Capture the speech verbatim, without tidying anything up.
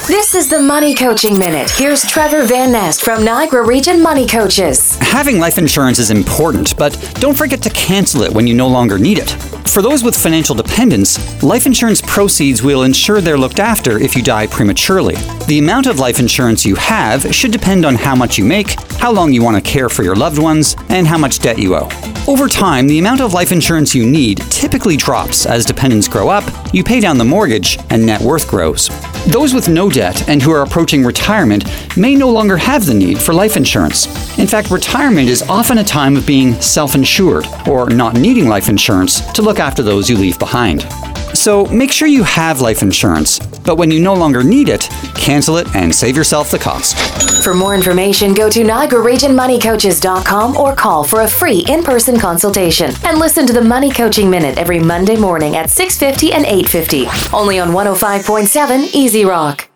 This is the Money Coaching Minute. Here's Trevor Van Nest from Niagara Region Money Coaches. Having life insurance is important, but don't forget to cancel it when you no longer need it. For those with financial dependents, life insurance proceeds will ensure they're looked after if you die prematurely. The amount of life insurance you have should depend on how much you make, how long you want to care for your loved ones, and how much debt you owe. Over time, the amount of life insurance you need typically drops as dependents grow up, you pay down the mortgage, and net worth grows. Those with no debt and who are approaching retirement may no longer have the need for life insurance. In fact, retirement is often a time of being self-insured or not needing life insurance to look after those you leave behind. So make sure you have life insurance, but when you no longer need it, cancel it and save yourself the cost. For more information, go to Niagara Region Money Coaches dot com or call for a free in-person consultation. And listen to the Money Coaching Minute every Monday morning at six fifty and eight fifty, only on one oh five point seven Easy Rock.